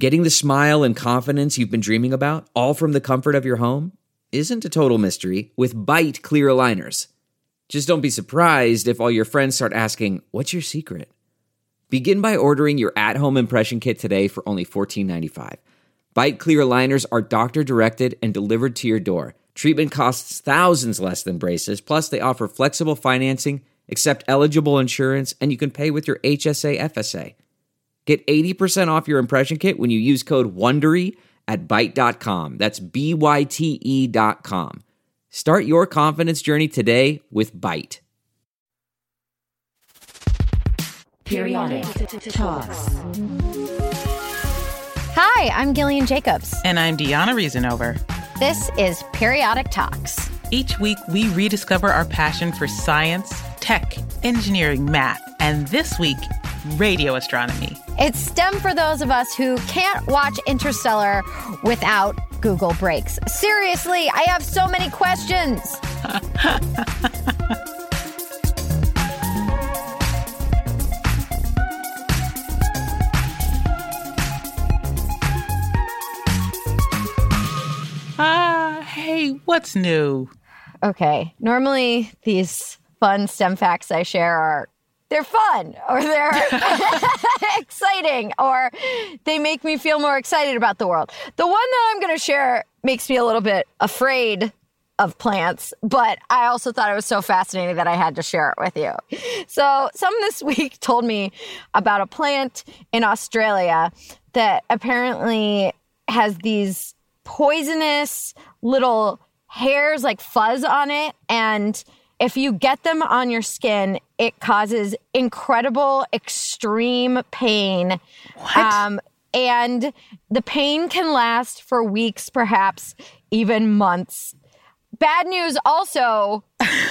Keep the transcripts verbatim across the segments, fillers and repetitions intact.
Getting the smile and confidence you've been dreaming about, all from the comfort of your home, isn't a total mystery with Byte clear aligners. Just don't be surprised if all your friends start asking, "What's your secret?" Begin by ordering your at-home impression kit today for only fourteen ninety-five. Byte clear aligners are doctor-directed and delivered to your door. Treatment costs thousands less than braces, plus they offer flexible financing, accept eligible insurance, and you can pay with your H S A F S A. Get eighty percent off your impression kit when you use code WONDERY at byte dot com. That's B Y T E dot com. Start your confidence journey today with Byte. Periodic Talks. Hi, I'm Gillian Jacobs. And I'm Deanna Reasonover. This is Periodic Talks. Each week, we rediscover our passion for science, tech, engineering, math, and this week, radio astronomy. It's STEM for those of us who can't watch Interstellar without Google breaks. Seriously, I have so many questions. Ah, hey, what's new? Okay, normally these fun STEM facts I share are, they're fun, or they're exciting, or they make me feel more excited about the world. The one that I'm going to share makes me a little bit afraid of plants, but I also thought it was so fascinating that I had to share it with you. So someone this week told me about a plant in Australia that apparently has these poisonous little hairs, like fuzz on it, and if you get them on your skin, it causes incredible, extreme pain. What? Um, and the pain can last for weeks, perhaps even months. Bad news also,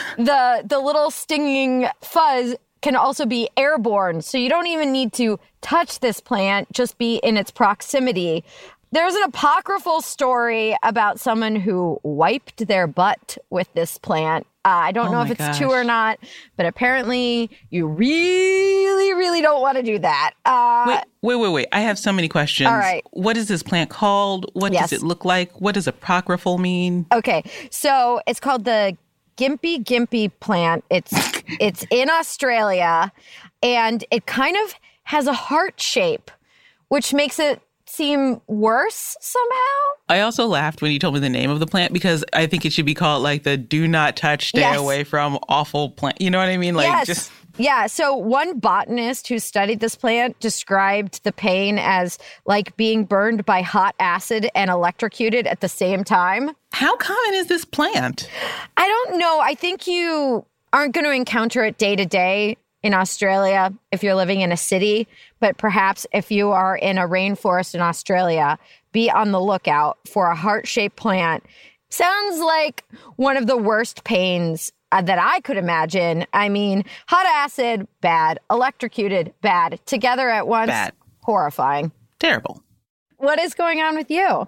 the the little stinging fuzz can also be airborne, so you don't even need to touch this plant, just be in its proximity. There's an apocryphal story about someone who wiped their butt with this plant. Uh, I don't Oh know if my it's gosh. true or not, but apparently you really, really don't want to do that. Uh, Wait, wait, wait, wait. I have so many questions. All right. What is this plant called? What Yes. does it look like? What does apocryphal mean? Okay, so it's called the Gimpy Gimpy plant. It's it's in Australia, and it kind of has a heart shape, which makes it seem worse somehow. I also laughed when you told me the name of the plant because I think it should be called like the do not touch, stay Yes. away from awful plant. You know what I mean? Like yes. just Yeah, so one botanist who studied this plant described the pain as like being burned by hot acid and electrocuted at the same time. how common is this plant? I don't know. I think you aren't going to encounter it day to day in Australia if you're living in a city, but perhaps if you are in a rainforest in Australia, be on the lookout for a heart-shaped plant. Sounds like one of the worst pains uh, that I could imagine. I mean, hot acid, bad. Electrocuted, bad. Together at once, Bad. horrifying. Terrible. What is going on with you?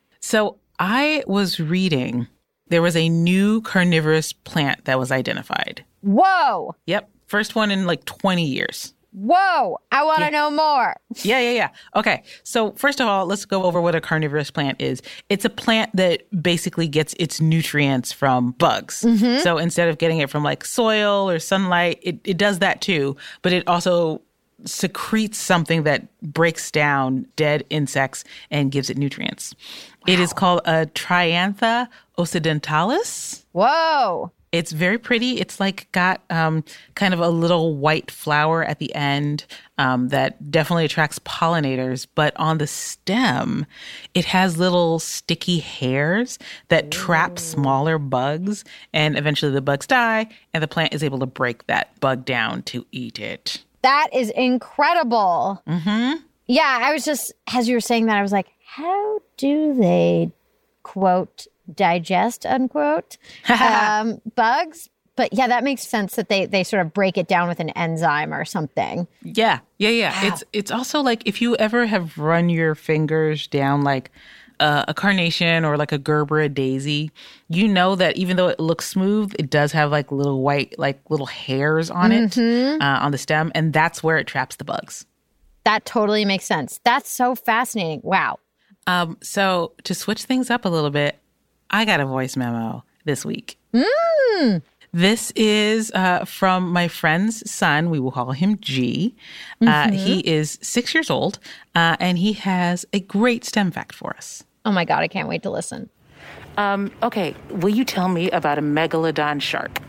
So I was reading there was a new carnivorous plant that was identified. Whoa, Yep. First one in like twenty years. whoa, I want to Yeah. know more. Yeah, yeah, yeah. Okay. So first of all, let's go over what a carnivorous plant is. It's a plant that basically gets its nutrients from bugs. So instead of getting it from like soil or sunlight, it, it does that too. But it also secretes something that breaks down dead insects and gives it nutrients. It is called a Triantha occidentalis. Whoa. It's very pretty. It's like got um, kind of a little white flower at the end um, that definitely attracts pollinators. But on the stem, it has little sticky hairs that trap smaller bugs. And eventually the bugs die, and the plant is able to break that bug down to eat it. That is incredible. Mm-hmm. Yeah, I was just, as you were saying that, I was like, how do they, quote, digest, unquote, um, bugs? But yeah, that makes sense that they they sort of break it down with an enzyme or something. Yeah, yeah, yeah. Wow. It's it's also like if you ever have run your fingers down like uh, a carnation or like a Gerbera daisy, you know that even though it looks smooth, it does have like little white, like little hairs on it, uh, on the stem. And that's where it traps the bugs. That totally makes sense. That's so fascinating. Wow. Um, so to switch things up a little bit, I got a voice memo this week. Mm. This is uh, from my friend's son. We will call him G. Uh, Mm-hmm. He is six years old, uh, and he has a great STEM fact for us. Oh my God, I can't wait to listen. Um, okay, will you tell me about a megalodon shark?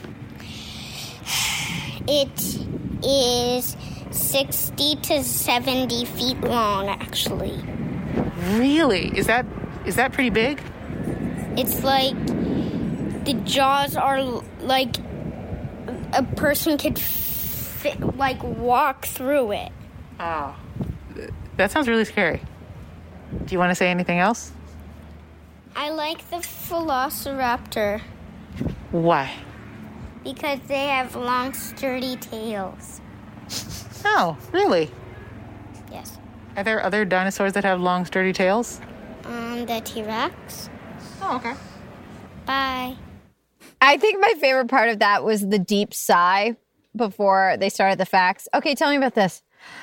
It is sixty to seventy feet long, actually. Really? Is that is that pretty big? It's like the jaws are l- like a person could fit, like walk through it. Oh, that sounds really scary. Do you want to say anything else? I like the velociraptor Why? because they have long, sturdy tails. Oh, really? Yes. Are there other dinosaurs that have long, sturdy tails? Um, the T-Rex. Oh, okay. Bye. I think my favorite part of that was the deep sigh before they started the facts. Okay, tell me about this.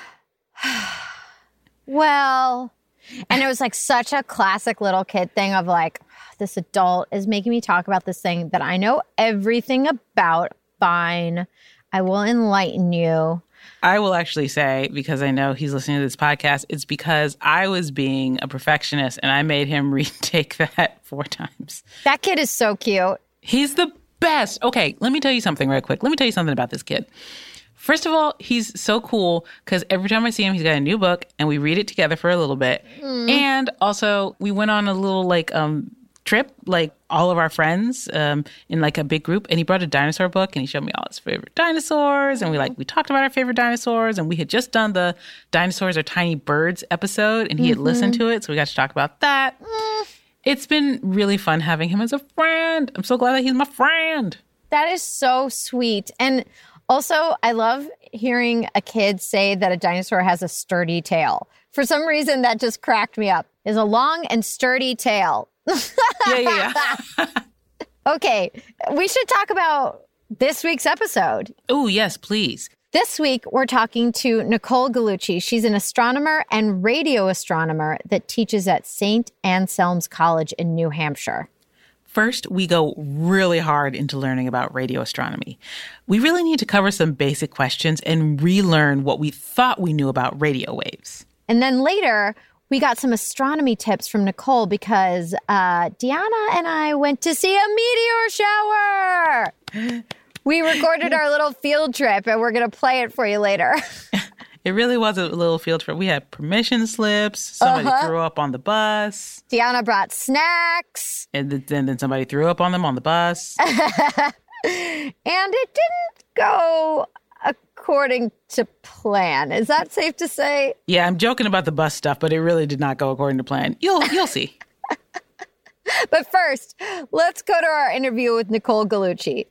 Well, and it was like such a classic little kid thing of like, this adult is making me talk about this thing that I know everything about. Fine. I will enlighten you. I will actually say, because I know he's listening to this podcast, it's because I was being a perfectionist and I made him retake that four times. That kid is so cute. He's the best. Okay, let me tell you something real quick. Let me tell you something about this kid. First of all, he's so cool because every time I see him, he's got a new book and we read it together for a little bit. Mm. And also, we went on a little like um trip, like all of our friends um, in like a big group. And he brought a dinosaur book and he showed me all his favorite dinosaurs. And we like, we talked about our favorite dinosaurs. And we had just done the Dinosaurs Are Tiny Birds episode and he had mm-hmm. listened to it. So we got to talk about that. Mm. It's been really fun having him as a friend. I'm so glad that he's my friend. That is so sweet. And also, I love hearing a kid say that a dinosaur has a sturdy tail. For some reason, that just cracked me up. Is a long and sturdy tail. yeah, yeah, yeah. Okay, we should talk about this week's episode. Oh, yes, please. This week, we're talking to Nicole Gallucci. She's an astronomer and radio astronomer that teaches at Saint Anselm's College in New Hampshire. First, we go really hard into learning about radio astronomy. We really need to cover some basic questions and relearn what we thought we knew about radio waves. And then later, we got some astronomy tips from Nicole because uh, Deanna and I went to see a meteor shower. We recorded our little field trip, and we're going to play it for you later. It really was a little field trip. We had permission slips. Somebody uh-huh. threw up on the bus. Deanna brought snacks. And then, then somebody threw up on them on the bus. And it didn't go according to plan. Is that safe to say? Yeah, I'm joking about the bus stuff, but it really did not go according to plan. You'll you'll see. But first, let's go to our interview with Nicole Gallucci.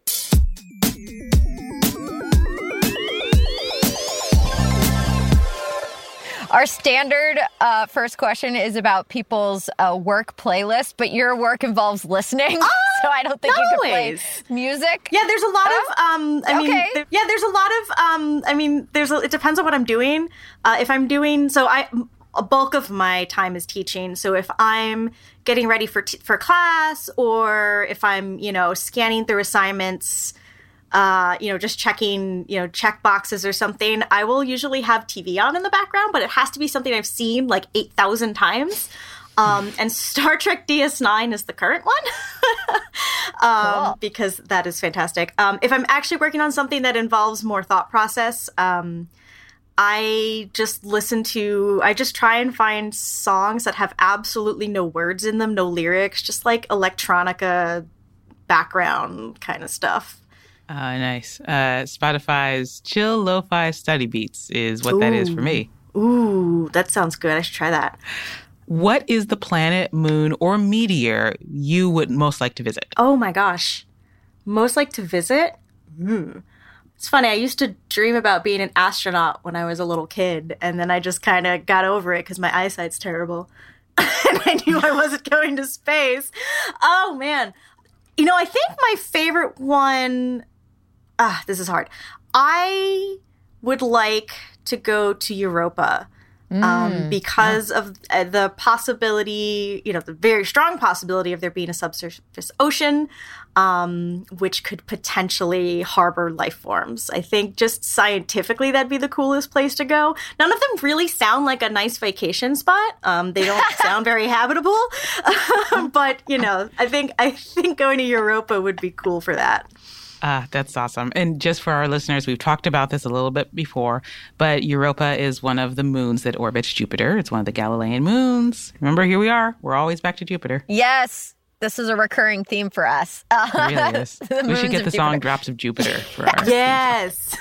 Our standard uh, first question is about people's uh, work playlist, but your work involves listening, oh, so I don't think you can play music. Yeah, there's a lot oh, of, um, I okay. mean, there, yeah, there's a lot of, um, I mean, there's a, it depends on what I'm doing. Uh, if I'm doing, so I, a bulk of my time is teaching. So if I'm getting ready for t- for class, or if I'm, you know, scanning through assignments, Uh, you know, just checking, you know, check boxes or something, I will usually have T V on in the background, but it has to be something I've seen like eight thousand times. Um, and Star Trek D S nine is the current one um, cool. because that is fantastic. Um, if I'm actually working on something that involves more thought process, um, I just listen to, I just try and find songs that have absolutely no words in them, no lyrics, just like electronica background kind of stuff. Uh, nice. Uh, Spotify's chill lo-fi study beats is what Ooh. that is for me. Ooh, that sounds good. I should try that. What is the planet, moon, or meteor you would most like to visit? Oh my gosh. Most like to visit? Hmm. It's funny. I used to dream about being an astronaut when I was a little kid, and then I just kind of got over it because my eyesight's terrible. And I knew I wasn't going to space. Oh, man. You know, I think my favorite one... Ah, this is hard. I would like to go to Europa. Um, because of uh, the possibility, you know, the very strong possibility of there being a subsurface ocean, um, which could potentially harbor life forms. I think just scientifically, that'd be the coolest place to go. None of them really sound like a nice vacation spot. Um, they don't sound very habitable, but you know, I think I think going to Europa would be cool for that. Ah, that's awesome. And just for our listeners, we've talked about this a little bit before, but Europa is one of the moons that orbits Jupiter. It's one of the Galilean moons. Remember, here we are. We're always back to Jupiter. Yes. This is a recurring theme for us. Uh, It really is. We should get the song Drops of Jupiter for our Yes.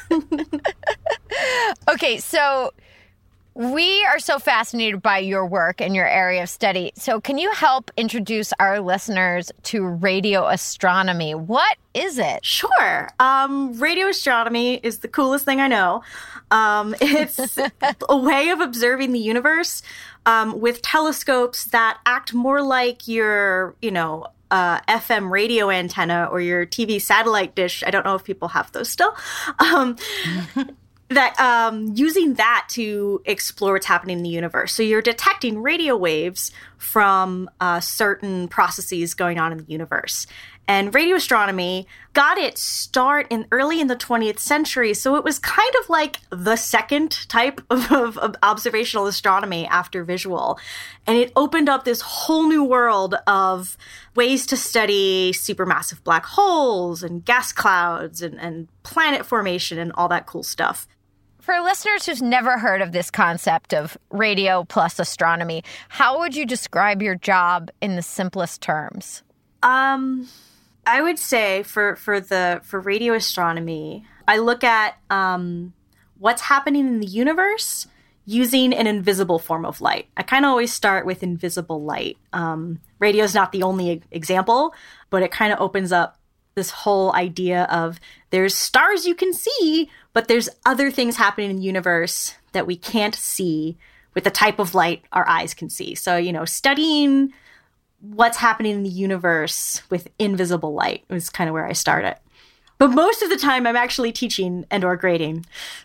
Okay, so we are so fascinated by your work and your area of study. So can you help introduce our listeners to radio astronomy? What is it? Sure. Um, radio astronomy is the coolest thing I know. Um, it's a way of observing the universe um, with telescopes that act more like your, you know, uh, F M radio antenna or your T V satellite dish. I don't know if people have those still. Um, that um, using that to explore what's happening in the universe. So you're detecting radio waves from uh, certain processes going on in the universe. And radio astronomy got its start in early in the twentieth century. So it was kind of like the second type of, of, of observational astronomy after visual. And it opened up this whole new world of ways to study supermassive black holes and gas clouds and, and planet formation and all that cool stuff. For listeners who's never heard of this concept of radio plus astronomy, how would you describe your job in the simplest terms? Um, I would say for, for the for radio astronomy, I look at um, what's happening in the universe using an invisible form of light. I kind of always start with invisible light. Um, radio is not the only example, but it kind of opens up this whole idea of there's stars you can see, but there's other things happening in the universe that we can't see with the type of light our eyes can see. So, you know, studying what's happening in the universe with invisible light was kind of where I started. But most of the time, I'm actually teaching and or grading.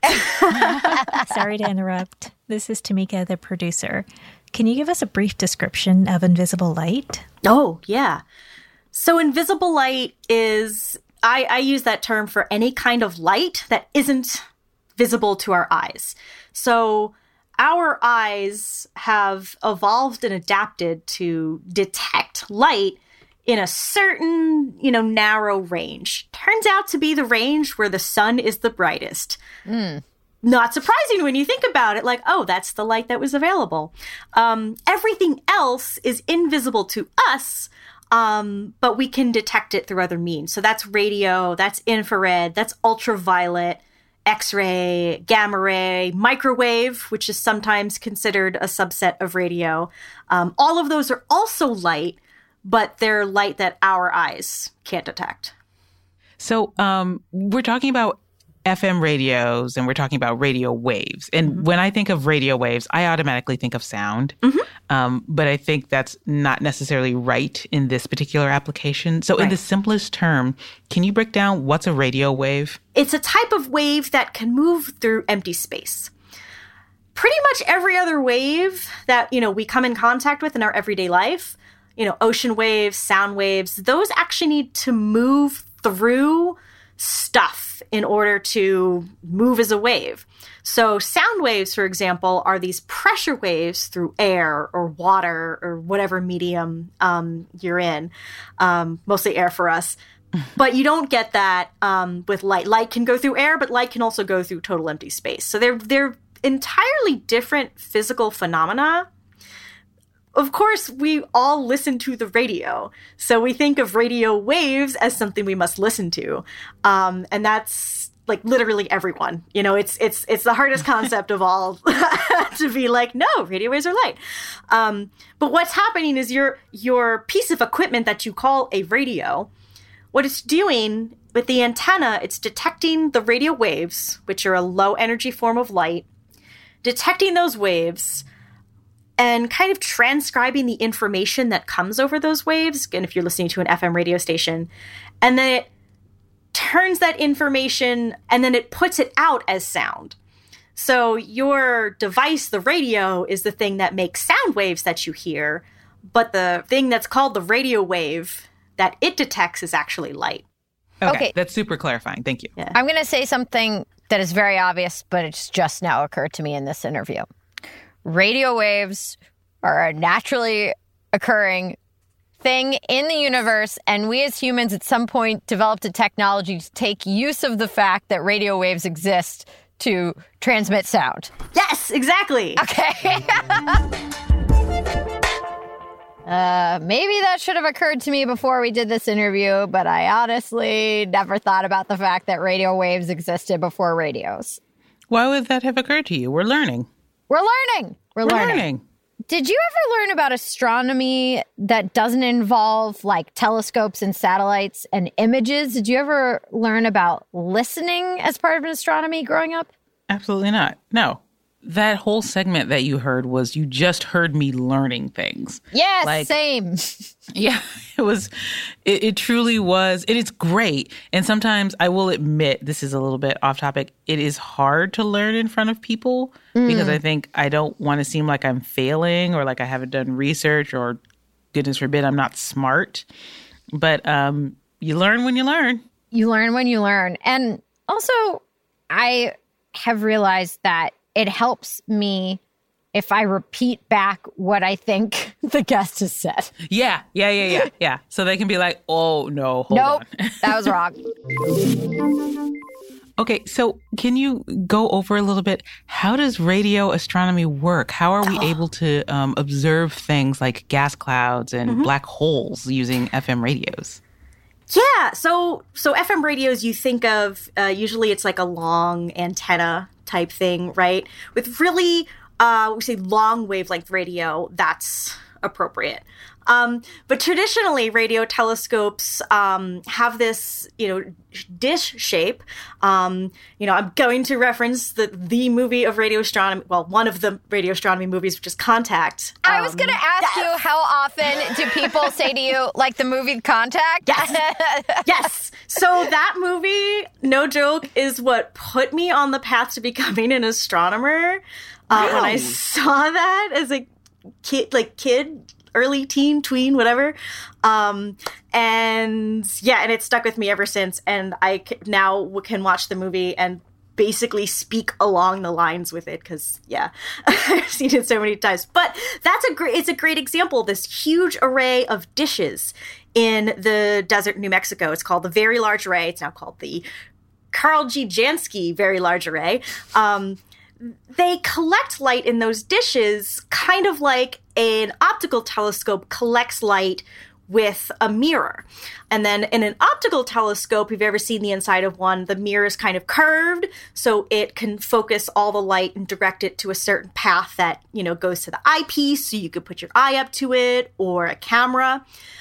Sorry to interrupt. This is Tamika, the producer. Can you give us a brief description of invisible light? Oh, yeah. So invisible light is, I, I use that term for any kind of light that isn't visible to our eyes. So our eyes have evolved and adapted to detect light in a certain, you know, narrow range. Turns out to be the range where the sun is the brightest. Mm. Not surprising when you think about it, like, oh, that's the light that was available. Um, everything else is invisible to us, Um, but we can detect it through other means. So that's radio, that's infrared, that's ultraviolet, X-ray, gamma ray, microwave, which is sometimes considered a subset of radio. Um, all of those are also light, but they're light that our eyes can't detect. So um, we're talking about F M radios and we're talking about radio waves. And mm-hmm. when I think of radio waves, I automatically think of sound. Mm-hmm. Um, but I think that's not necessarily right in this particular application. So right. in the simplest term, can you break down what's a radio wave? It's a type of wave that can move through empty space. Pretty much every other wave that, you know, we come in contact with in our everyday life, you know, ocean waves, sound waves, those actually need to move through stuff in order to move as a wave. So sound waves, for example, are these pressure waves through air or water or whatever medium um, you're in, um, mostly air for us. But you don't get that um, with light. Light can go through air, but light can also go through total empty space. So they're they're entirely different physical phenomena. Of course, we all listen to the radio. So we think of radio waves as something we must listen to. Um, and that's like literally everyone. You know, it's it's it's the hardest concept of all to be like, no, radio waves are light. Um, but what's happening is your your piece of equipment that you call a radio, what it's doing with the antenna, it's detecting the radio waves, which are a low energy form of light, detecting those waves, and kind of transcribing the information that comes over those waves. And if you're listening to an F M radio station, and then it turns that information and then it puts it out as sound. So your device, the radio, is the thing that makes sound waves that you hear, but the thing that's called the radio wave that it detects is actually light. Okay, Okay. that's super clarifying. Thank you. Yeah. I'm going to say something that is very obvious, but it's just now occurred to me in this interview. Radio waves are a naturally occurring thing in the universe, and we as humans at some point developed a technology to take use of the fact that radio waves exist to transmit sound. Yes, exactly. Okay. uh, maybe that should have occurred to me before we did this interview, but I honestly never thought about the fact that radio waves existed before radios. Why would that have occurred to you? We're learning. We're learning. We're, We're learning. learning. Did you ever learn about astronomy that doesn't involve like telescopes and satellites and images? Did you ever learn about listening as part of an astronomy growing up? Absolutely not. No. That whole segment that you heard was you just heard me learning things. Yes, Like- same. Yeah, it was, it, it truly was. And it's great. And sometimes I will admit, this is a little bit off topic, it is hard to learn in front of people because I think I don't want to seem like I'm failing or like I haven't done research or, goodness forbid, I'm not smart. But um, you learn when you learn. You learn when you learn. And also, I have realized that it helps me if I repeat back what I think the guest has said. Yeah, yeah, yeah, yeah, yeah. So they can be like, oh, no, hold Nope, on. that was wrong. Okay, so can you go over a little bit? How does radio astronomy work? How are we able to um, observe things like gas clouds and Mm-hmm. black holes using F M radios? Yeah, so so F M radios you think of, uh, usually it's like a long antenna type thing, right? With really, uh, we say long wavelength radio, that's appropriate. Um, but traditionally, radio telescopes um, have this, you know, dish shape. Um, you know, I'm going to reference the the movie of radio astronomy. Well, one of the radio astronomy movies, which is Contact. I was Um, going to ask you, how often do people say to you, like the movie Contact? Yes. Yes. So that movie, no joke, is what put me on the path to becoming an astronomer. Uh, When I Wow. saw that as a kid, like kid, early teen, tween, whatever. Um, and yeah, and it stuck with me ever since. And I c- now w- can watch the movie and basically speak along the lines with it because, yeah, I've seen it so many times. But that's a great, it's a great example, this huge array of dishes in the desert, New Mexico. It's called the Very Large Array. It's now called the Karl G. Jansky Very Large Array. Um, they collect light in those dishes kind of like an optical telescope collects light with a mirror. And then in an optical telescope, if you've ever seen the inside of one, the mirror is kind of curved, so it can focus all the light and direct it to a certain path that, you know, goes to the eyepiece, so you could put your eye up to it, or a camera.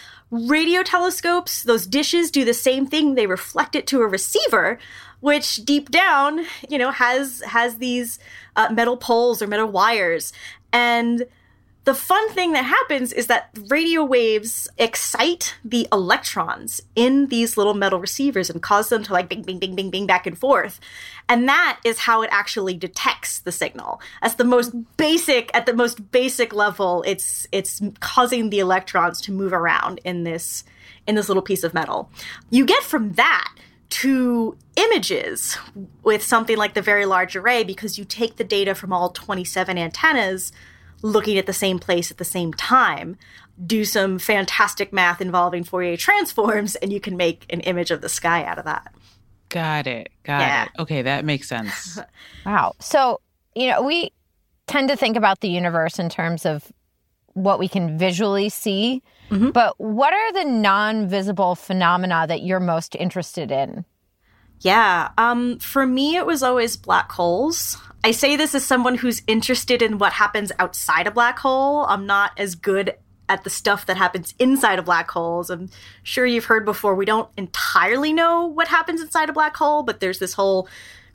Radio telescopes, those dishes do the same thing. They reflect it to a receiver, which deep down, you know, has has these uh, metal poles or metal wires. And the fun thing that happens is that radio waves excite the electrons in these little metal receivers and cause them to like bing, bing, bing, bing, bing back and forth. And that is how it actually detects the signal. As the most basic, at the most basic level, it's it's causing the electrons to move around in this in this little piece of metal. You get from that to images with something like the Very Large Array because you take the data from all twenty-seven antennas looking at the same place at the same time, do some fantastic math involving Fourier transforms, and you can make an image of the sky out of that. Got it. Got Yeah. it. Okay, that makes sense. Wow. So, you know, we tend to think about the universe in terms of what we can visually see, but what are the non-visible phenomena that you're most interested in? Yeah, um, for me, it was always black holes. I say this as someone who's interested in what happens outside a black hole. I'm not as good at the stuff that happens inside of black holes. I'm sure you've heard before, we don't entirely know what happens inside a black hole, but there's this whole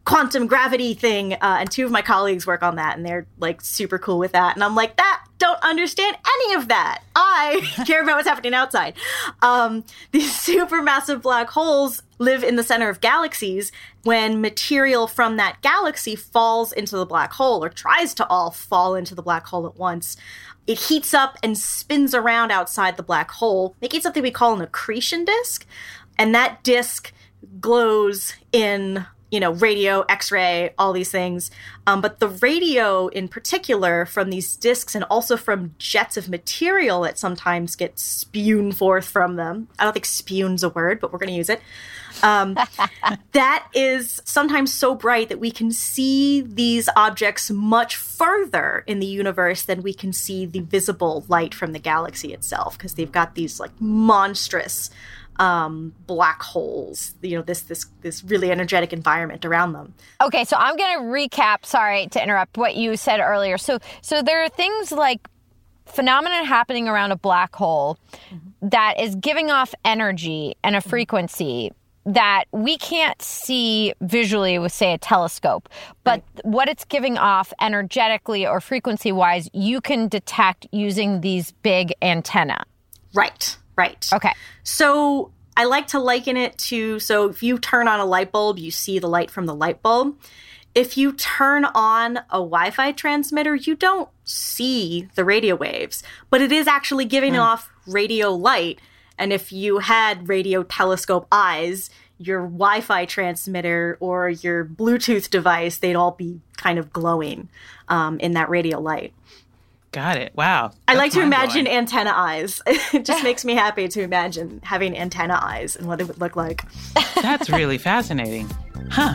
quantum gravity thing. Uh, and two of my colleagues work on that, and they're like super cool with that. And I'm like, that don't understand any of that. I care about what's happening outside. Um, these supermassive black holes live in the center of galaxies. When material from that galaxy falls into the black hole, or tries to all fall into the black hole at once, it heats up and spins around outside the black hole, making something we call an accretion disk. And that disk glows in, you know, radio, X-ray, all these things. Um, but the radio in particular from these disks, and also from jets of material that sometimes get spewed forth from them. I don't think spewed's a word, but we're going to use it. Um, that is sometimes so bright that we can see these objects much further in the universe than we can see the visible light from the galaxy itself, because they've got these like monstrous um, black holes, you know, this this this really energetic environment around them. Okay, so I'm going to recap, sorry to interrupt, what you said earlier. So so there are things like phenomena happening around a black hole mm-hmm. that is giving off energy and a frequency that we can't see visually with, say, a telescope. But right. what it's giving off energetically or frequency-wise, you can detect using these big antennae. Right, right. Okay. So I like to liken it to, so if you turn on a light bulb, you see the light from the light bulb. If you turn on a Wi-Fi transmitter, you don't see the radio waves, but it is actually giving mm. off radio light. And if you had radio telescope eyes, your Wi-Fi transmitter or your Bluetooth device, they'd all be kind of glowing um, in that radio light. Got it. Wow. I like to imagine antenna eyes. It just makes me happy to imagine having antenna eyes and what it would look like. That's really fascinating. Huh.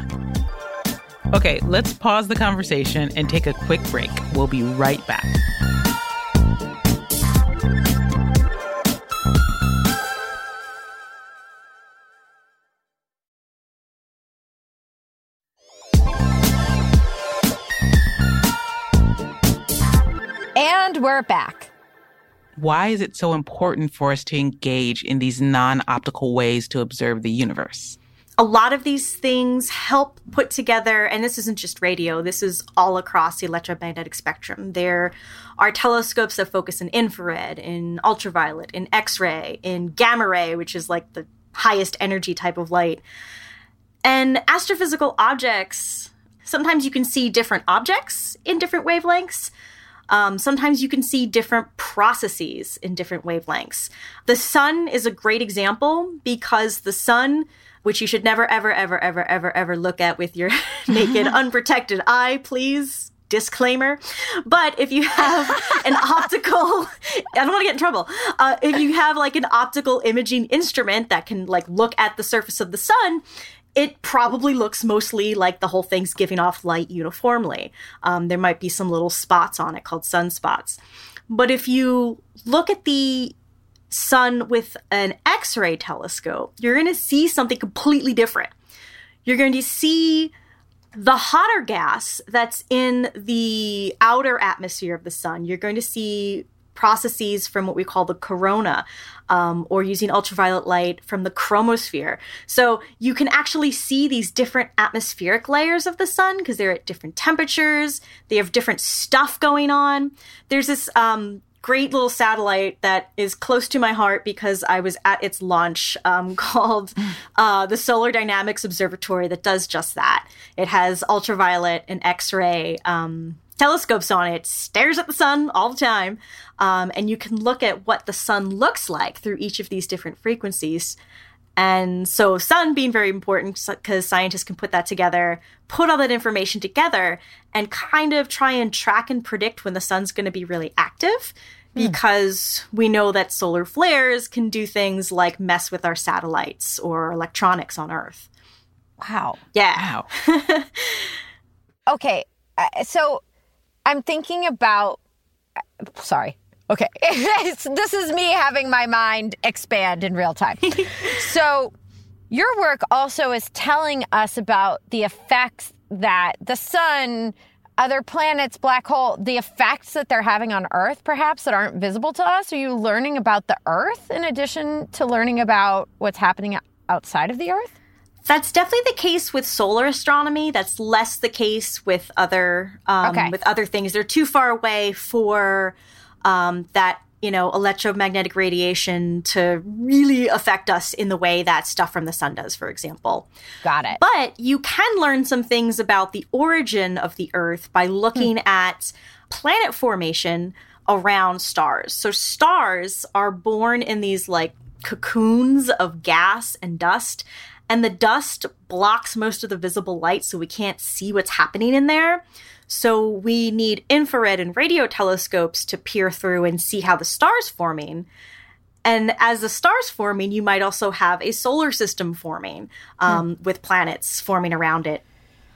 Okay, let's pause the conversation and take a quick break. We'll be right back. And we're back. Why is it so important for us to engage in these non-optical ways to observe the universe? A lot of these things help put together, and this isn't just radio, this is all across the electromagnetic spectrum. There are telescopes that focus in infrared, in ultraviolet, in X-ray, in gamma ray, which is like the highest energy type of light. And astrophysical objects, sometimes you can see different objects in different wavelengths. Um, sometimes you can see different processes in different wavelengths. The sun is a great example because the sun, which you should never, ever, ever, ever, ever, ever look at with your naked, unprotected eye, please. Disclaimer. But if you have an optical, I don't want to get in trouble. Uh, if you have like an optical imaging instrument that can like look at the surface of the sun, it probably looks mostly like the whole thing's giving off light uniformly. Um, there might be some little spots on it called sunspots. But if you look at the sun with an X-ray telescope, you're going to see something completely different. You're going to see the hotter gas that's in the outer atmosphere of the sun. You're going to see processes from what we call the corona, um, or using ultraviolet light from the chromosphere. So you can actually see these different atmospheric layers of the sun because they're at different temperatures. They have different stuff going on. There's this um, great little satellite that is close to my heart because I was at its launch um, called uh, the Solar Dynamics Observatory that does just that. It has ultraviolet and X-ray um telescopes on it, stares at the sun all the time, um, and you can look at what the sun looks like through each of these different frequencies. And so sun being very important because scientists can put that together, put all that information together, and kind of try and track and predict when the sun's going to be really active, because we know that solar flares can do things like mess with our satellites or electronics on Earth. Wow. Yeah. Wow. Okay, uh, so I'm thinking about, sorry. Okay. This is me having my mind expand in real time. So your work also is telling us about the effects that the sun, other planets, black hole, the effects that they're having on Earth, perhaps, that aren't visible to us. Are you learning about the Earth in addition to learning about what's happening outside of the Earth? That's definitely the case with solar astronomy. That's less the case with other um, Okay. with other things. They're too far away for um, that, you know, electromagnetic radiation to really affect us in the way that stuff from the sun does, for example. Got it. But you can learn some things about the origin of the Earth by looking hmm. at planet formation around stars. So stars are born in these like cocoons of gas and dust. And the dust blocks most of the visible light, so we can't see what's happening in there. So we need infrared and radio telescopes to peer through and see how the star's forming. And as the star's forming, you might also have a solar system forming um, hmm. with planets forming around it.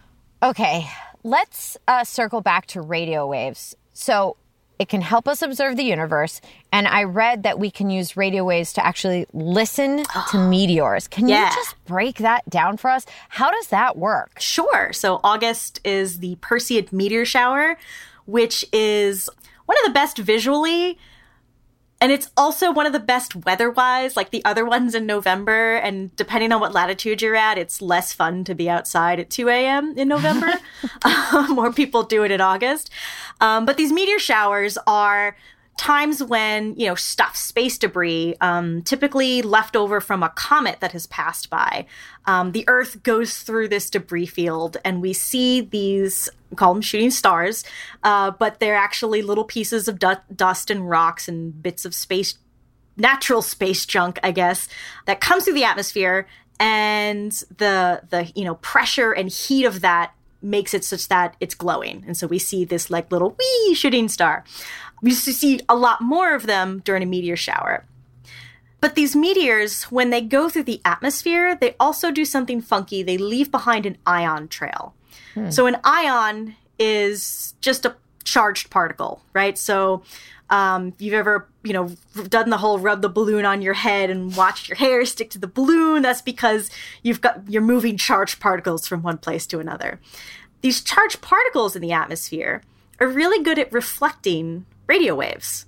Okay, let's uh, circle back to radio waves. So it can help us observe the universe. And I read that we can use radio waves to actually listen to meteors. Can yeah. you just break that down for us? How does that work? Sure. So August is the Perseid meteor shower, which is one of the best visually. And it's also one of the best weather-wise, like the other ones in November. And depending on what latitude you're at, it's less fun to be outside at two a.m. in November. um, more people do it in August. Um, but these meteor showers are times when, you know, stuff, space debris, um, typically left over from a comet that has passed by. Um, the Earth goes through this debris field, and we see these, we call them shooting stars, uh, but they're actually little pieces of du- dust and rocks and bits of space, natural space junk, I guess, that comes through the atmosphere, and the the you know pressure and heat of that makes it such that it's glowing. And so we see this like little wee shooting star. We used to see a lot more of them during a meteor shower. But these meteors, when they go through the atmosphere, they also do something funky. They leave behind an ion trail. Hmm. So an ion is just a charged particle, right? So um, if you've ever, you know, done the whole rub the balloon on your head and watched your hair stick to the balloon, that's because you've got, you're moving charged particles from one place to another. These charged particles in the atmosphere are really good at reflecting radio waves.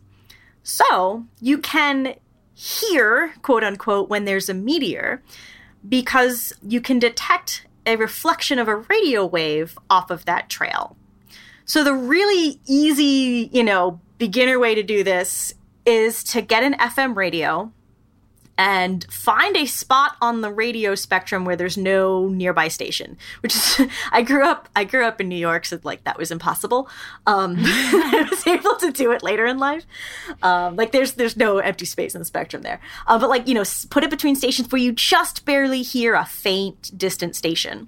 So you can hear, quote unquote, when there's a meteor, because you can detect a reflection of a radio wave off of that trail. So the really easy, you know, beginner way to do this is to get an F M radio and find a spot on the radio spectrum where there's no nearby station, which is, I grew up, I grew up in New York, so like that was impossible. Um, I was able to do it later in life. Um, like there's, there's no empty space in the spectrum there. Uh, but like, you know, put it between stations where you just barely hear a faint distant station.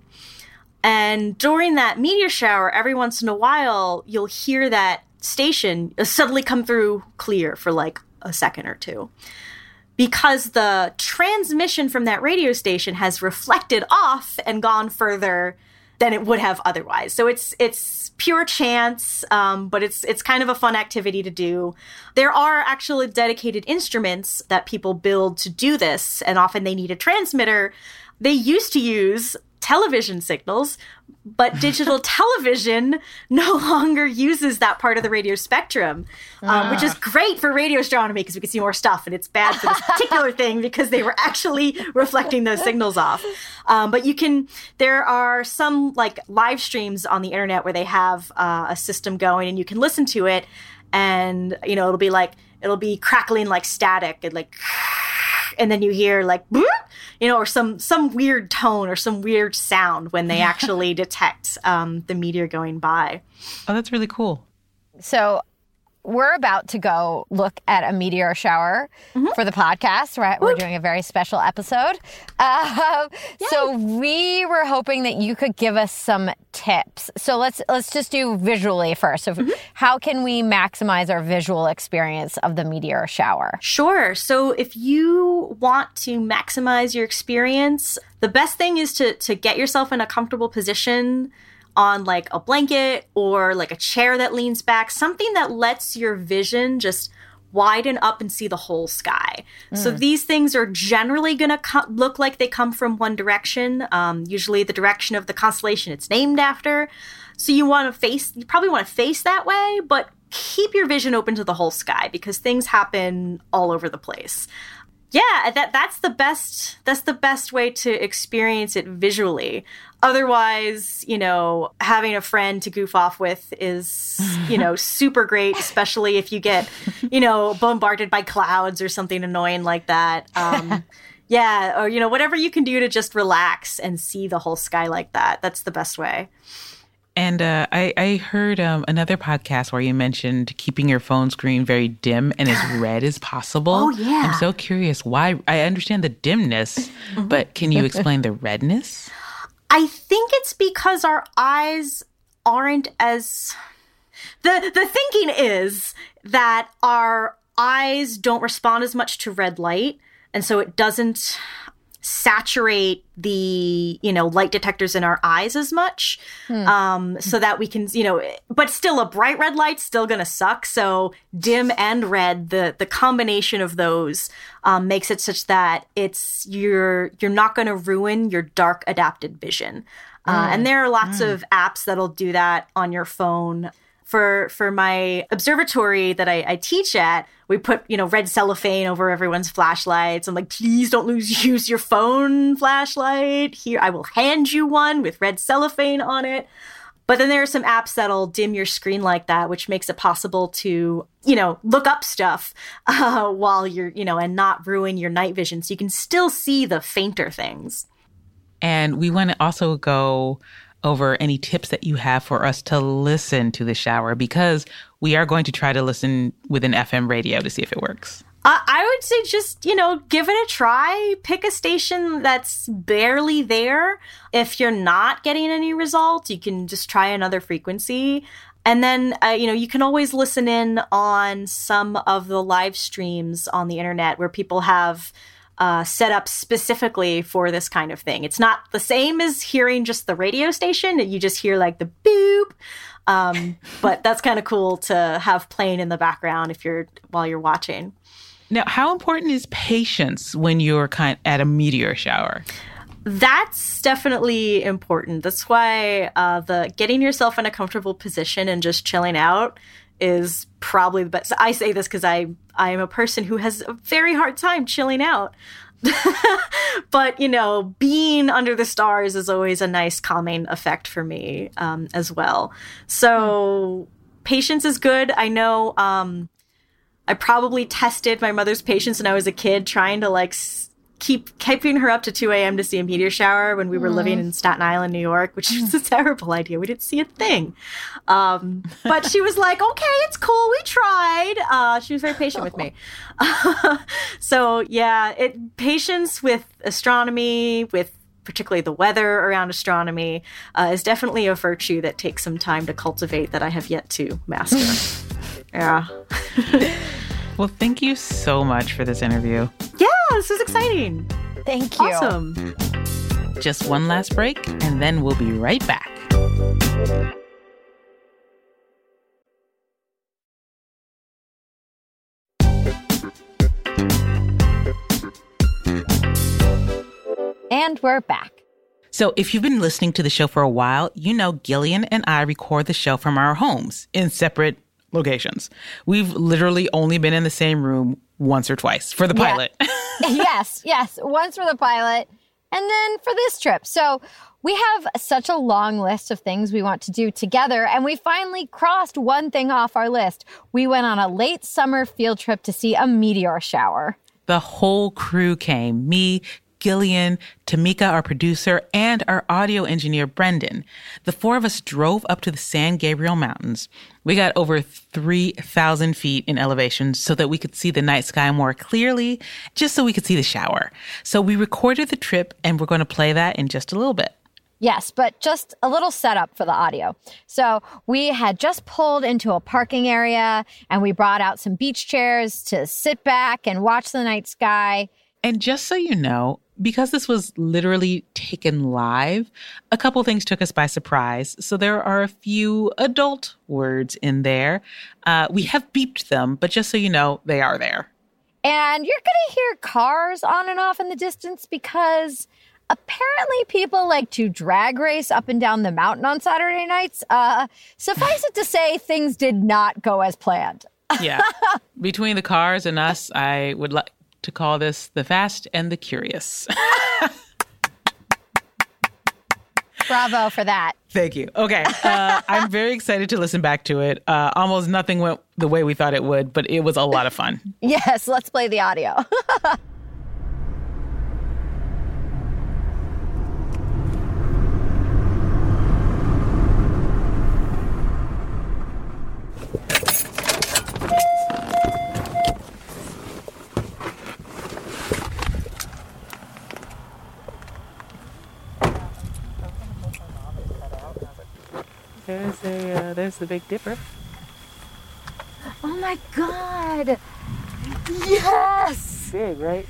And during that meteor shower, every once in a while, you'll hear that station suddenly come through clear for like a second or two, because the transmission from that radio station has reflected off and gone further than it would have otherwise. So it's it's pure chance, um, but it's it's kind of a fun activity to do. There are actually dedicated instruments that people build to do this, and often they need a transmitter. They used to use television signals, but digital television no longer uses that part of the radio spectrum, um, uh. which is great for radio astronomy because we can see more stuff, and it's bad for this particular thing because they were actually reflecting those signals off. Um, but you can, there are some like live streams on the internet where they have uh, a system going, and you can listen to it, and you know it'll be like it'll be crackling like static and like. And then you hear like, you know, or some some weird tone or some weird sound when they actually detect um, the meteor going by. Oh, that's really cool. So we're about to go look at a meteor shower mm-hmm. for the podcast. Right? We're doing a very special episode. Uh, so we were hoping that you could give us some tips. So let's let's just do visually first. So mm-hmm. how can we maximize our visual experience of the meteor shower? Sure. So if you want to maximize your experience, the best thing is to to get yourself in a comfortable position on like a blanket or like a chair that leans back, something that lets your vision just widen up and see the whole sky. Mm. So these things are generally going to co- look like they come from one direction, um, usually the direction of the constellation it's named after. So you want to face, you probably want to face that way, but keep your vision open to the whole sky because things happen all over the place. Yeah, that that's the best that's the best way to experience it visually. Otherwise, you know, having a friend to goof off with is, you know, super great, especially if you get, you know, bombarded by clouds or something annoying like that. Um, yeah, or, you know, whatever you can do to just relax and see the whole sky like that. That's the best way. And uh, I, I heard um, another podcast where you mentioned keeping your phone screen very dim and as red as possible. Oh, yeah. I'm so curious why. I understand the dimness, mm-hmm. but can you explain the redness? I think it's because our eyes aren't as... The, the thinking is that our eyes don't respond as much to red light, and so it doesn't saturate the, you know, light detectors in our eyes as much, hmm. um, so that we can, you know, but still a bright red light's still gonna suck. So dim and red, the the combination of those um, makes it such that it's you're you're not gonna ruin your dark adapted vision. Uh, mm. And there are lots mm. of apps that'll do that on your phone. For for my observatory that I, I teach at, we put, you know, red cellophane over everyone's flashlights. I'm like, please don't lose use your phone flashlight. Here, I will hand you one with red cellophane on it. But then there are some apps that'll dim your screen like that, which makes it possible to, you know, look up stuff uh, while you're, you know, and not ruin your night vision. So you can still see the fainter things. And we want to also go over any tips that you have for us to listen to the shower, because we are going to try to listen with an F M radio to see if it works. Uh, I would say just, you know, give it a try. Pick a station that's barely there. If you're not getting any results, you can just try another frequency. And then, uh, you know, you can always listen in on some of the live streams on the internet where people have Uh, set up specifically for this kind of thing. It's not the same as hearing just the radio station. You just hear like the boop. Um, but that's kind of cool to have playing in the background if you're while you're watching. Now, how important is patience when you're kind at a meteor shower? That's definitely important. That's why uh, the getting yourself in a comfortable position and just chilling out is probably the best. I say this because I I am a person who has a very hard time chilling out. But, you know, being under the stars is always a nice calming effect for me um, as well. So mm. patience is good. I know um, I probably tested my mother's patience when I was a kid, trying to like s- keep keeping her up to two a.m. to see a meteor shower when we were mm. living in Staten Island, New York, which was a terrible idea. We didn't see a thing. Um, but she was like, okay, it's cool. We tried. Uh, she was very patient with me. So, yeah, it patience with astronomy, with particularly the weather around astronomy, uh, is definitely a virtue that takes some time to cultivate that I have yet to master. Yeah. Well, thank you so much for this interview. Yeah, this is exciting. Thank you. Awesome. Just one last break, and then we'll be right back. And we're back. So if you've been listening to the show for a while, you know Gillian and I record the show from our homes in separate locations. We've literally only been in the same room once or twice for the yeah. pilot. yes, yes. Once for the pilot and then for this trip. So we have such a long list of things we want to do together, and we finally crossed one thing off our list. We went on a late summer field trip to see a meteor shower. The whole crew came. Me, Gillian, Tamika, our producer, and our audio engineer, Brendan. The four of us drove up to the San Gabriel Mountains. We got over three thousand feet in elevation so that we could see the night sky more clearly, just so we could see the shower. So we recorded the trip, and we're going to play that in just a little bit. Yes, but just a little setup for the audio. So we had just pulled into a parking area, and we brought out some beach chairs to sit back and watch the night sky. And just so you know, because this was literally taken live, a couple things took us by surprise. So there are a few adult words in there. Uh, we have beeped them, but just so you know, they are there. And you're going to hear cars on and off in the distance because apparently people like to drag race up and down the mountain on Saturday nights. Uh, suffice it to say, things did not go as planned. Yeah. Between the cars and us, I would like... to call this The Fast and the Curious. Bravo for that. Thank you. Okay. Uh, I'm very excited to listen back to it. Uh, almost nothing went the way we thought it would, but it was a lot of fun. Yes, let's play the audio. There's a uh, there's the Big Dipper. Oh my God. Yes. Big, right?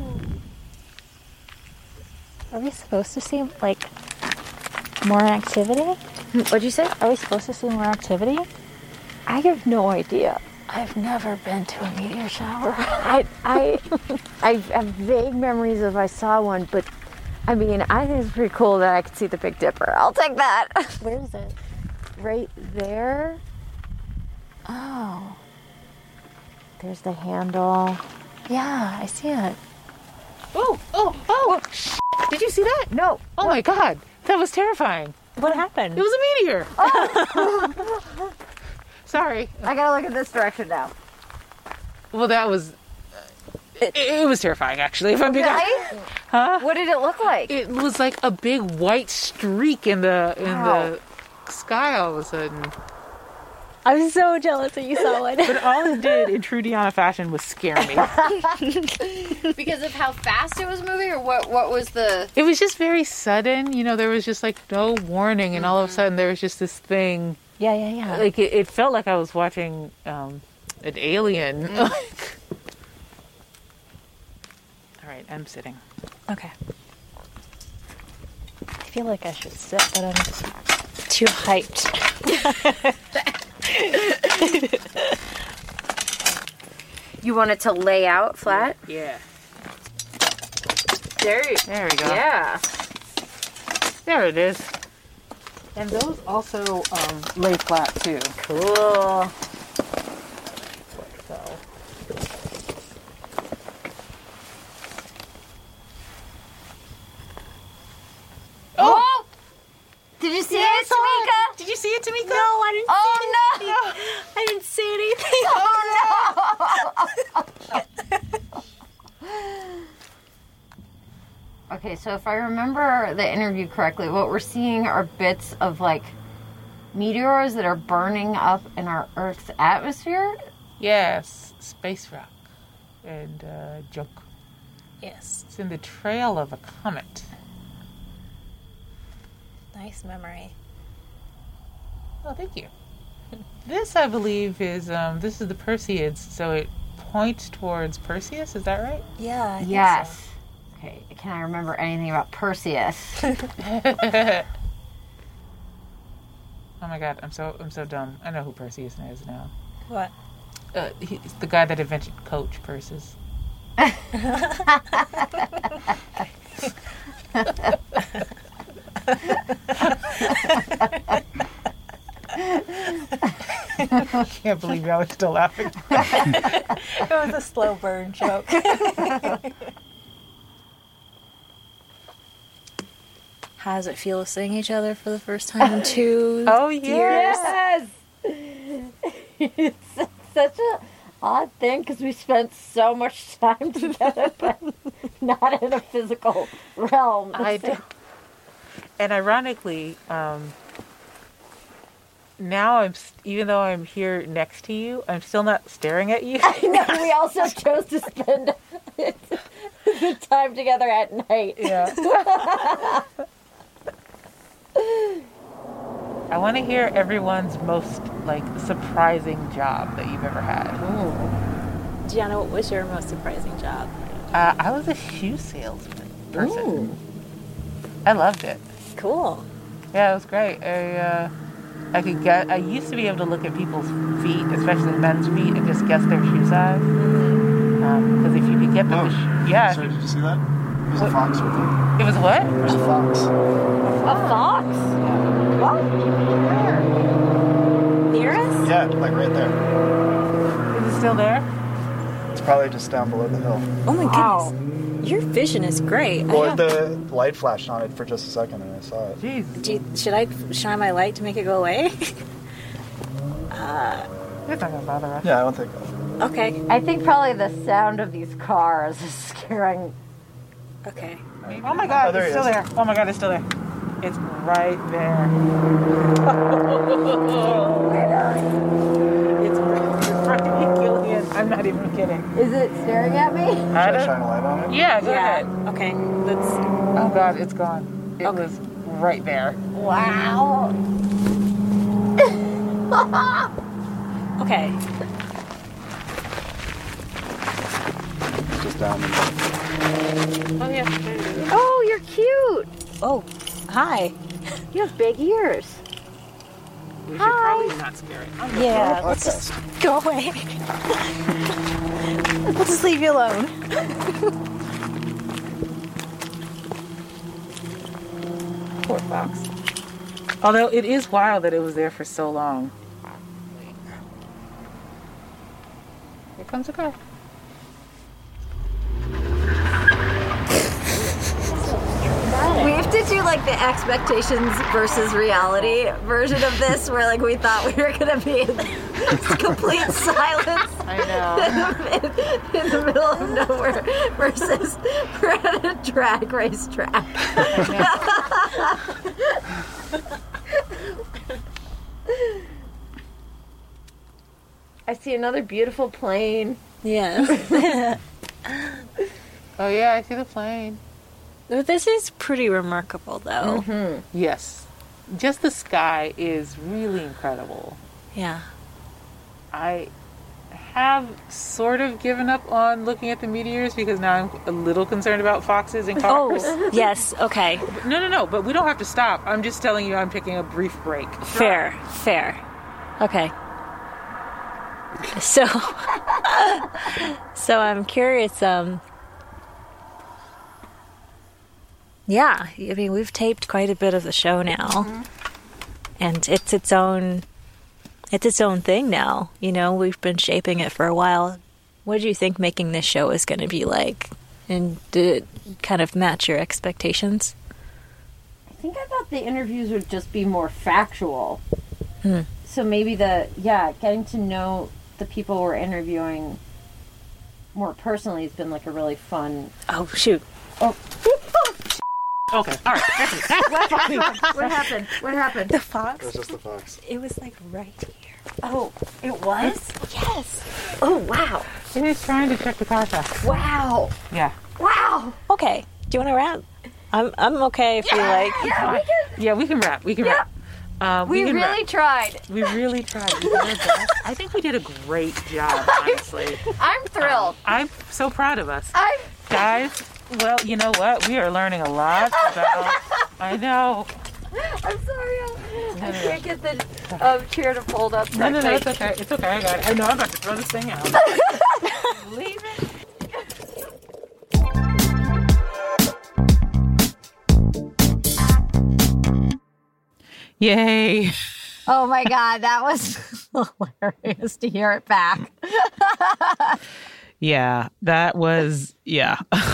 Are we supposed to see, like, more activity? What'd you say? Are we supposed to see more activity? I have no idea. I've never been to a meteor shower. I I I have vague memories of I saw one, but I mean, I think it's pretty cool that I could see the Big Dipper. I'll take that. Where is it? Right there. Oh, There's the handle. yeah, I see it. Oh, oh, oh! Did you see that? No. Oh my God, that was terrifying. What happened? It was a meteor. Oh. Sorry. I gotta look in this direction now. Well, that was. It, it was terrifying, actually. If I'm being honest. Right? Huh? What did it look like? It was like a big white streak in the in Wow. the sky all of a sudden. I'm so jealous that you saw one. But all it did, in true Deanna fashion, was scare me. Because of how fast it was moving, or what? What was the? It was just very sudden. You know, there was just like no warning, and all of a sudden there was just this thing. Yeah, yeah, yeah. Like it, it felt like I was watching um, an alien. Like- all right, I'm sitting. Okay. I feel like I should sit, but I'm too hyped. You want it to lay out flat? Yeah. There. There we go. Yeah. There it is. And those also um, lay flat too. Cool. So. Oh! Did you see it, Tamika? Did you see it, Tamika? No, I didn't Oh see no! anything. I didn't see anything. Oh no! Okay, so if I remember the interview correctly, what we're seeing are bits of like meteors that are burning up in our Earth's atmosphere. Yes, space rock and uh, junk. Yes. It's in the trail of a comet. Nice memory. Oh, thank you. This, I believe, is um, this is the Perseids, so it points towards Perseus. Is that right? Yeah, I think Yes. Okay, can I remember anything about Perseus? Oh my God, I'm so I'm so dumb. I know who Perseus is now. so. What? Uh, he's the guy that invented Coach purses. I can't believe y'all are still laughing. It was a slow burn joke. How does it feel seeing each other for the first time in two Oh, years? Yes! It's such a odd thing because we spent so much time together, but not in a physical realm. I do. And ironically, um, now I'm s- even though I'm here next to you, I'm still not staring at you. I know, we also chose to spend the time together at night. Yeah. I want to hear everyone's most like surprising job that you've ever had. Gianna, what was your most surprising job? Uh, I was a shoe salesman person. I loved it. Cool. Yeah, it was great. I uh, I could get. I used to be able to look at people's feet, especially men's feet, and just guess their shoe size. Because if you could get them, Oh, to sh- yeah, Sorry, did you see that? There's a fox right there. it was what? There's a fox. A fox? What? Near us? Yeah, like right there. Is it still there? It's probably just down below the hill. Oh my wow. goodness. Your vision is great. Well, the light flashed on it for just a second and I saw it. Jeez. Do you, should I shine my light to make it go away? uh, It's not going to bother us. Yeah, I don't think so. Okay. I think probably the sound of these cars is scaring. Okay. Oh my God, Oh, there it's he still is. there. Oh my God, it's still there. It's right there. It's right there, Gillian. I'm not even kidding. Is it staring at me? I Should I don't- shine a light on it? Yeah, go Yeah. ahead. Okay. Let's. Oh God, it's gone. It Okay. was right there. Wow. Okay. Just down in the... Oh yeah. there it is. Oh, you're cute. Oh, hi. You have big ears. We should probably not scare it. I'm Yeah. Oh, Let's podcast. just go away. We'll just leave you alone. Poor fox. Although it is wild that it was there for so long. Here comes a car. We have to do like the expectations versus reality version of this, where like we thought we were gonna be in complete silence I know. in, in the middle of nowhere versus we're at a drag race track. I see another beautiful plane. Yeah. Oh yeah, I see the plane. This is pretty remarkable, though. Yes. Just the sky is really incredible. Yeah. I have sort of given up on looking at the meteors because now I'm a little concerned about foxes and cars. Oh, yes. Okay. No, no, no, but we don't have to stop. I'm just telling you I'm taking a brief break. Fair. Fair. Okay. So, so I'm curious. Um, yeah, I mean, we've taped quite a bit of the show now, mm-hmm. and it's its own, it's its own thing now. You know, we've been shaping it for a while. What do you think making this show is going to be like, and did it kind of match your expectations? I think I thought the interviews would just be more factual. Hmm. So maybe the, yeah, getting to know the people we're interviewing more personally has been like a really fun. Oh, shoot. Oh. Okay, all right. What happened? What happened? What happened? The It fox? was just the fox. It was like right here. Oh, it was? Yes. Oh, wow. It is trying to check the car traffic. Wow. Yeah. Wow. Okay. Do you want to wrap? I'm I'm okay if you like. Yeah, we can. Yeah, we can wrap. We can Yeah. wrap. Um, We can really wrap. tried. We really tried. We did our best. I think we did a great job, honestly. I'm thrilled. I'm so proud of us. I'm. Guys, well, you know what? We are learning a lot about... I know. I'm sorry. I, I can't get the um, chair to fold up. No, no, no, it's okay. It's okay. I got it. I know I'm about to throw this thing out. Leave it. Yay. Oh my God, that was hilarious to hear it back. Yeah, that was, yeah.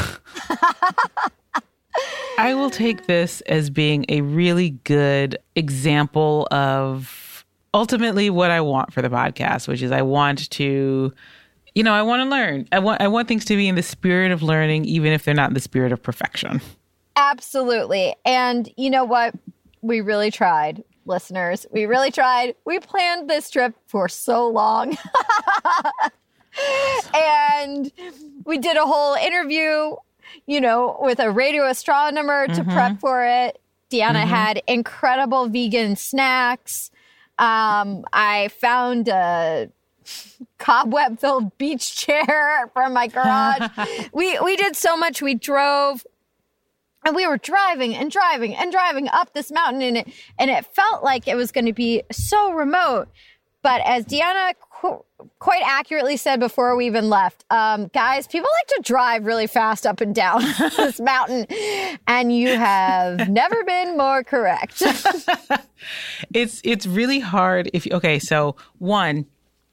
I will take this as being a really good example of ultimately what I want for the podcast, which is I want to, you know, I want to learn. I want I want things to be in the spirit of learning, even if they're not in the spirit of perfection. Absolutely. And you know what? We really tried, listeners. We really tried. We planned this trip for so long. And we did a whole interview, you know, with a radio astronomer to Mm-hmm. prep for it. Deanna Mm-hmm. had incredible vegan snacks. Um, I found a cobweb-filled beach chair from my garage. we we did so much. We drove. And we were driving and driving and driving up this mountain, and it, and it felt like it was going to be so remote. But as Deanna qu- quite accurately said before we even left, um, guys, people like to drive really fast up and down this mountain, and you have never been more correct. It's it's really hard if okay, so one,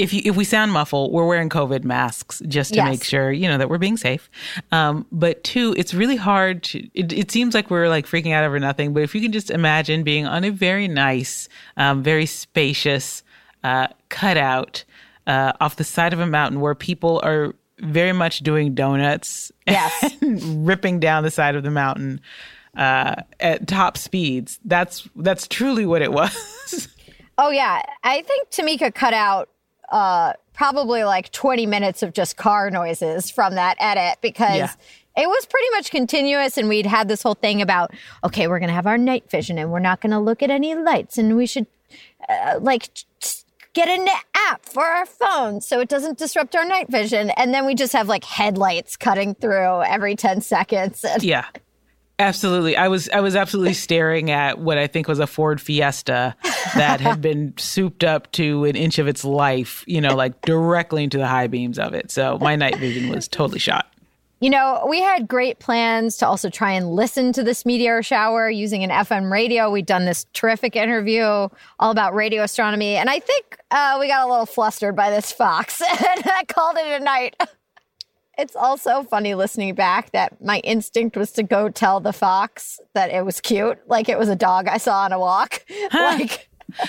if you if we sound muffled, we're wearing COVID masks just to Yes. make sure, you know, that we're being safe. Um, but two, it's really hard to, it, it seems like we're like freaking out over nothing, but if you can just imagine being on a very nice, um, very spacious uh, cutout uh, off the side of a mountain where people are very much doing donuts Yes. and ripping down the side of the mountain uh, at top speeds. That's that's truly what it was. Oh, yeah. I think Tamika cut out uh, probably like twenty minutes of just car noises from that edit because Yeah. it was pretty much continuous. And we'd had this whole thing about, okay, we're going to have our night vision and we're not going to look at any lights. And we should uh, like t- get an app for our phones so it doesn't disrupt our night vision. And then we just have like headlights cutting through every ten seconds. And Yeah. Absolutely. I was I was absolutely staring at what I think was a Ford Fiesta that had been souped up to an inch of its life, you know, like directly into the high beams of it. So my night vision was totally shot. You know, we had great plans to also try and listen to this meteor shower using an F M radio. We'd done this terrific interview all about radio astronomy. And I think uh, we got a little flustered by this fox and I called it a night. It's also funny listening back that my instinct was to go tell the fox that it was cute, like it was a dog I saw on a walk. Like,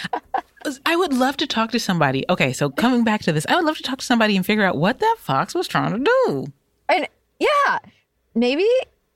I would love to talk to somebody. Okay, so coming back to this, I would love to talk to somebody and figure out what that fox was trying to do. and yeah, maybe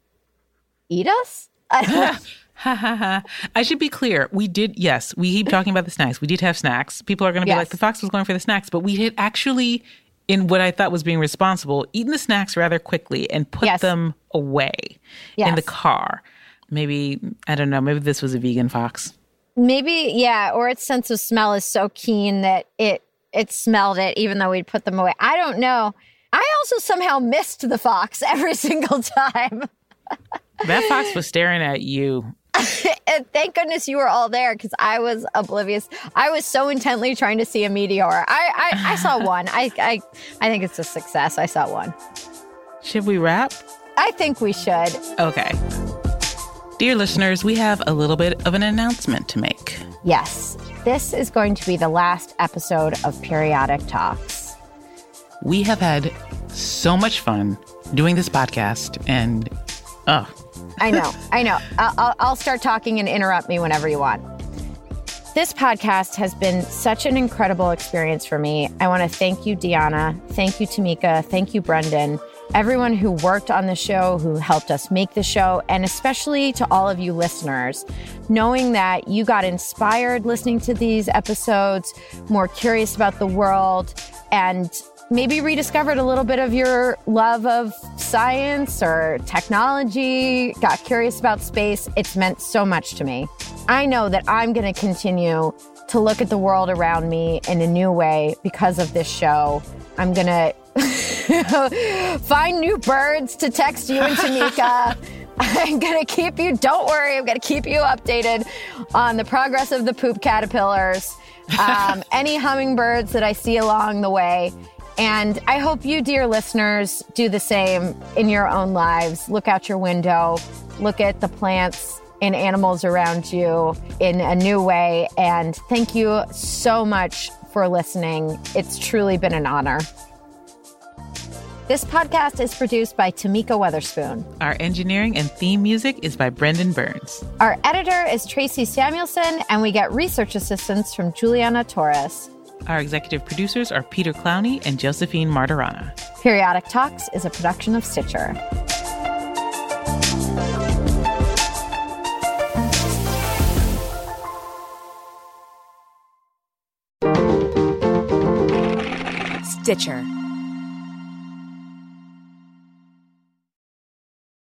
eat us? I don't know. Ha ha ha. I should be clear. We did, yes, we keep talking about the snacks. We did have snacks. People are going to be Yes. like, the fox was going for the snacks. But we had actually, in what I thought was being responsible, eaten the snacks rather quickly and put Yes. them away Yes. in the car. Maybe, I don't know, maybe this was a vegan fox. Maybe, yeah, or its sense of smell is so keen that it it smelled it even though we'd put them away. I don't know. I also somehow missed the fox every single time. That fox was staring at you. And thank goodness you were all there because I was oblivious. I was so intently trying to see a meteor. I I, I saw one. I, I I think it's a success. I saw one. Should we wrap? I think we should. Okay. Dear listeners, we have a little bit of an announcement to make. Yes, this is going to be the last episode of Periodic Talks. We have had so much fun doing this podcast, and oh, I know, I know. I'll, I'll, I'll start talking and interrupt me whenever you want. This podcast has been such an incredible experience for me. I want to thank you, Deanna. Thank you, Tamika. Thank you, Brendan. Everyone who worked on the show, who helped us make the show, and especially to all of you listeners, knowing that you got inspired listening to these episodes, more curious about the world, and maybe rediscovered a little bit of your love of science or technology, got curious about space. It's meant so much to me. I know that I'm going to continue to look at the world around me in a new way because of this show. I'm going to find new birds to text you and Tamika. I'm going to keep you, don't worry, I'm going to keep you updated on the progress of the poop caterpillars, um, any hummingbirds that I see along the way. And I hope you, dear listeners, do the same in your own lives. Look out your window, look at the plants and animals around you in a new way. And thank you so much for listening. It's truly been an honor. This podcast is produced by Tamika Weatherspoon. our engineering and theme music is by Brendan Burns. Our editor is Tracy Samuelson, and we get research assistance from Juliana Torres. Our executive producers are Peter Clowney and Josephine Martirana. Periodic Talks is a production of Stitcher. Stitcher.